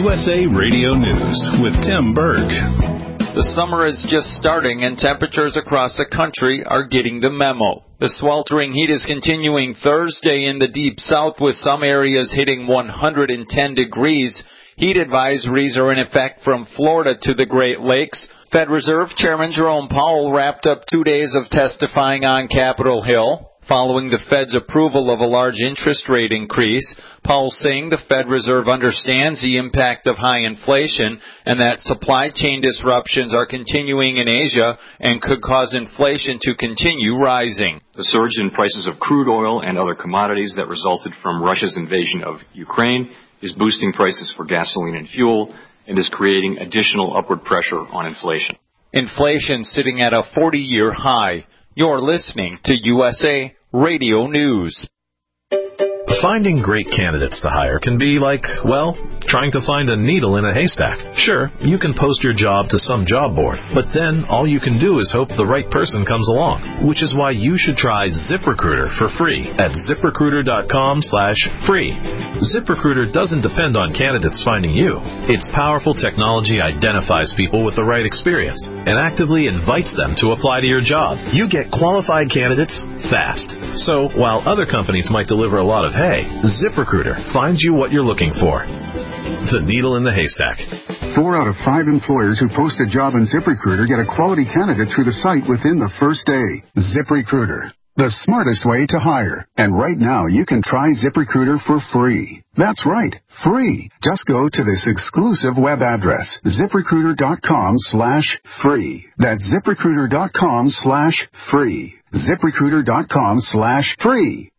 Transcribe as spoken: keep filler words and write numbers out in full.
U S A Radio News with Tim Berg. The summer is just starting and temperatures across the country are getting the memo. The sweltering heat is continuing Thursday in the deep south with some areas hitting one hundred ten degrees. Heat advisories are in effect from Florida to the Great Lakes. Fed Reserve Chairman Jerome Powell wrapped up two days of testifying on Capitol Hill. Following the Fed's approval of a large interest rate increase, Powell saying the Fed Reserve understands the impact of high inflation and that supply chain disruptions are continuing in Asia and could cause inflation to continue rising. The surge in prices of crude oil and other commodities that resulted from Russia's invasion of Ukraine is boosting prices for gasoline and fuel and is creating additional upward pressure on inflation. Inflation sitting at a forty-year high. You're listening to U S A Radio News. Finding great candidates to hire can be like, well, trying to find a needle in a haystack. Sure, you can post your job to some job board, but then all you can do is hope the right person comes along, which is why you should try ZipRecruiter for free at ZipRecruiter.com slash free. ZipRecruiter doesn't depend on candidates finding you. Its powerful technology identifies people with the right experience and actively invites them to apply to your job. You get qualified candidates fast. So while other companies might deliver a lot of hay, ZipRecruiter finds you what you're looking for. The needle in the haystack. Four out of five employers who post a job in ZipRecruiter get a quality candidate through the site within the first day. ZipRecruiter, the smartest way to hire. And right now, you can try ZipRecruiter for free. That's right, free. Just go to this exclusive web address, ZipRecruiter.com slash free. That's ZipRecruiter.com slash free. ZipRecruiter.com slash free.